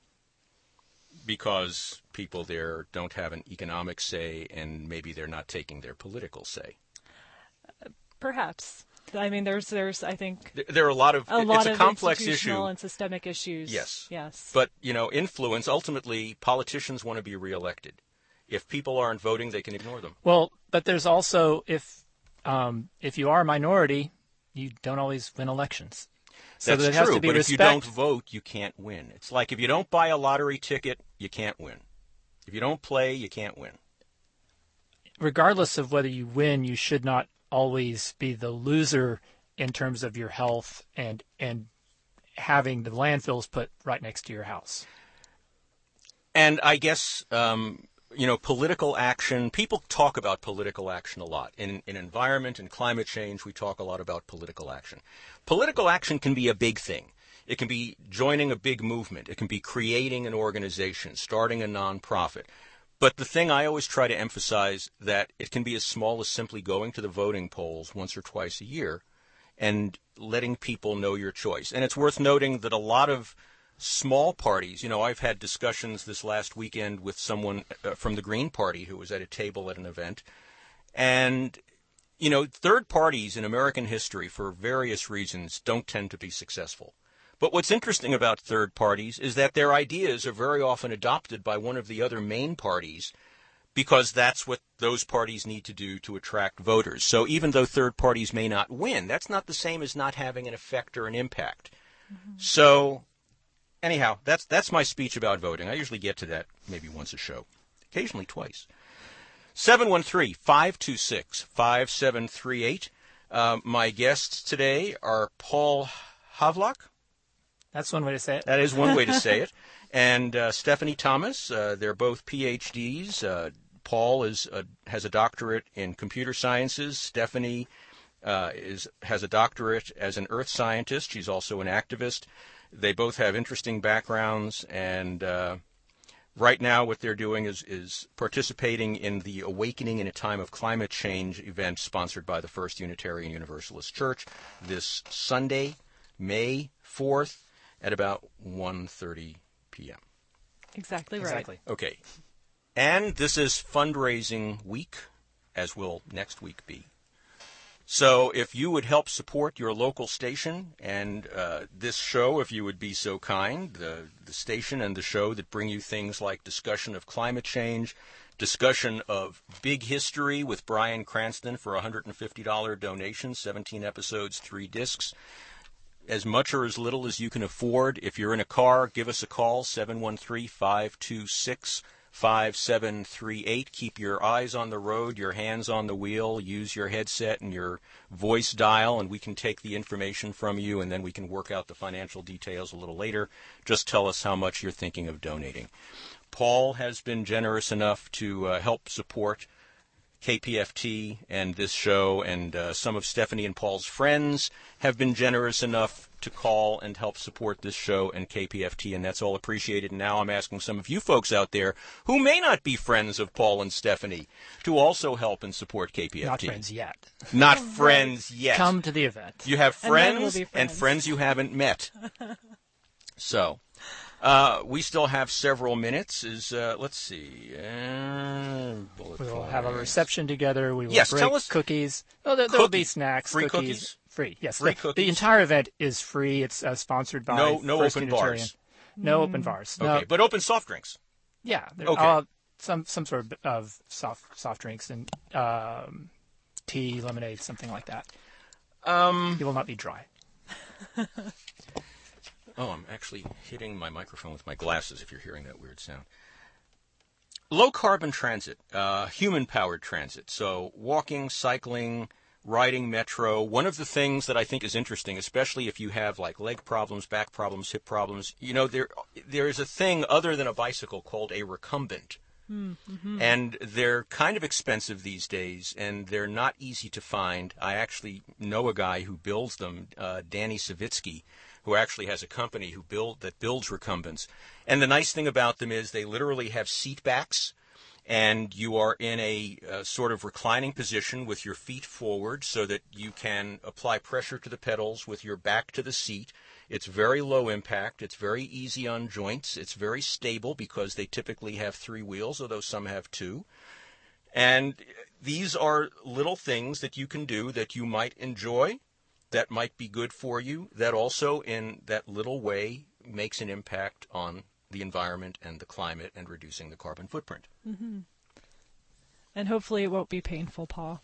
Because people there don't have an economic say, and maybe they're not taking their political say. Perhaps. I mean, there's I think there are a lot of it's a complex institutional issue and systemic issues. Yes. But influence. Ultimately, politicians want to be reelected. If people aren't voting, they can ignore them. Well, but there's also if you are a minority, you don't always win elections. So that's true. Has to be but if you don't vote, you can't win. It's like if you don't buy a lottery ticket, you can't win. If you don't play, you can't win. Regardless of whether you win, you should not always be the loser in terms of your health and having the landfills put right next to your house. And I guess political action, people talk about political action a lot. In environment and climate change, we talk a lot about political action. Political action can be a big thing. It can be joining a big movement. It can be creating an organization, starting a nonprofit. But the thing I always try to emphasize, that it can be as small as simply going to the voting polls once or twice a year and letting people know your choice. And it's worth noting that a lot of small parties, I've had discussions this last weekend with someone from the Green Party who was at a table at an event. And, third parties in American history, for various reasons, don't tend to be successful. But what's interesting about third parties is that their ideas are very often adopted by one of the other main parties, because that's what those parties need to do to attract voters. So even though third parties may not win, that's not the same as not having an effect or an impact. Mm-hmm. So anyhow, that's my speech about voting. I usually get to that maybe once a show, occasionally twice. 713-526-5738. My guests today are Paul Havlak. That's one way to say it. That is one way to say it. And Stephanie Thomas. They're both PhDs. Paul has a doctorate in computer sciences. Stephanie has a doctorate as an earth scientist. She's also an activist. They both have interesting backgrounds, and right now what they're doing is participating in the Awakening in a Time of Climate Change event sponsored by the First Unitarian Universalist Church this Sunday, May 4th, at about 1:30 p.m. Exactly right. Exactly. Okay. And this is fundraising week, as will next week be. So if you would help support your local station and this show, if you would be so kind, the station and the show that bring you things like discussion of climate change, discussion of big history with Bryan Cranston for a $150 donation, 17 episodes, 3 discs. As much or as little as you can afford. If you're in a car, give us a call, 713-526-5738. Keep your eyes on the road, your hands on the wheel. Use your headset and your voice dial, and we can take the information from you, and then we can work out the financial details a little later. Just tell us how much you're thinking of donating. Paul has been generous enough to help support KPFT and this show, and some of Stephanie and Paul's friends have been generous enough to call and help support this show and KPFT, and that's all appreciated. And now I'm asking some of you folks out there who may not be friends of Paul and Stephanie to also help and support KPFT. Not friends yet. Not friends yet. Come to the event. You have friends and friends you haven't met. So... we still have several minutes. Let's see. We'll have a reception together. We will break cookies. Oh, there will be snacks. Free cookies? Free, yes. Free cookies. The entire event is free. It's sponsored by No First open Unitarian. bars. No open bars. Okay, no. but open soft drinks. Yeah. Okay. Some sort of soft drinks and tea, lemonade, something like that. You will not be dry. Oh, I'm actually hitting my microphone with my glasses if you're hearing that weird sound. Low-carbon transit, human-powered transit. So walking, cycling, riding metro. One of the things that I think is interesting, especially if you have like leg problems, back problems, hip problems, there is a thing other than a bicycle called a recumbent. Mm-hmm. And they're kind of expensive these days, and they're not easy to find. I actually know a guy who builds them, Danny Savitsky, who actually has a company that builds recumbents. And the nice thing about them is they literally have seat backs, and you are in a sort of reclining position with your feet forward so that you can apply pressure to the pedals with your back to the seat. It's very low impact. It's very easy on joints. It's very stable because they typically have 3 wheels, although some have 2. And these are little things that you can do that you might enjoy, that might be good for you, that also in that little way makes an impact on the environment and the climate and reducing the carbon footprint. Mm-hmm. And hopefully it won't be painful, Paul.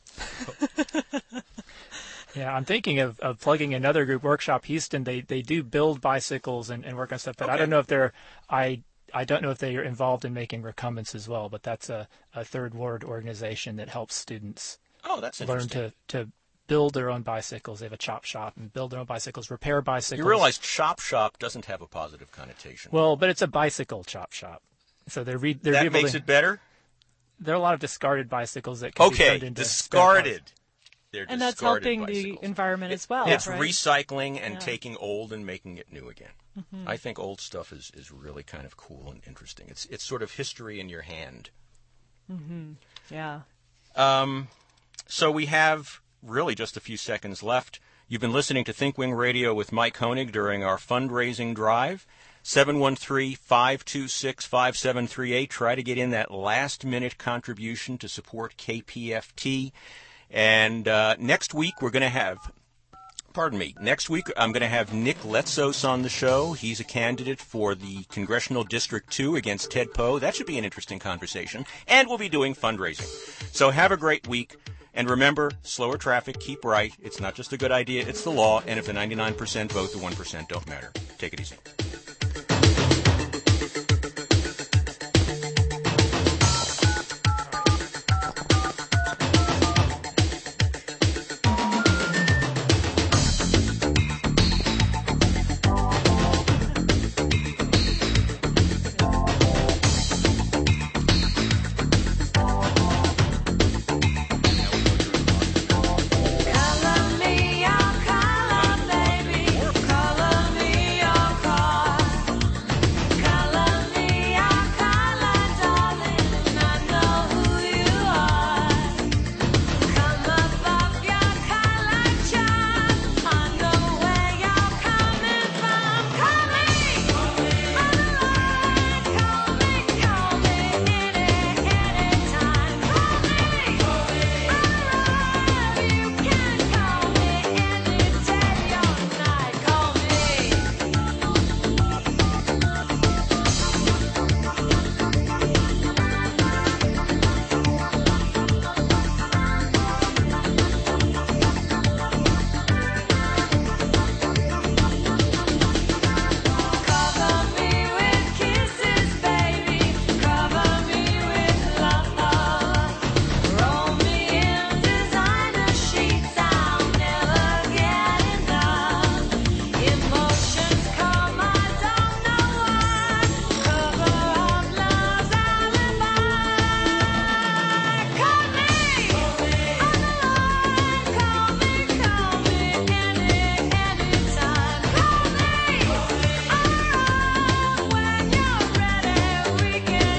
Yeah, I'm thinking of plugging another group, Workshop Houston. They do build bicycles and work on stuff, but okay. I don't know if I don't know if they are involved in making recumbents as well, but that's a third ward organization that helps students learn to build their own bicycles. They have a chop shop and build their own bicycles, repair bicycles. You realize chop shop doesn't have a positive connotation. Well, but it's a bicycle chop shop. So they're that makes it better? There are a lot of discarded bicycles that can be turned into discarded. And that's helping the environment as well. It's right? recycling and taking old and making it new again. Mm-hmm. I think old stuff is really kind of cool and interesting. It's sort of history in your hand. Mm-hmm. Yeah. So we have really just a few seconds left. You've been listening to ThinkWing Radio with Mike Koenig during our fundraising drive. 713-526-5738. Try to get in that last-minute contribution to support KPFT. And next week I'm going to have Nick Letzos on the show. He's a candidate for the Congressional District 2 against Ted Poe. That should be an interesting conversation. And we'll be doing fundraising. So have a great week. And remember, slower traffic, keep right. It's not just a good idea, it's the law. And if the 99% vote, the 1% don't matter. Take it easy.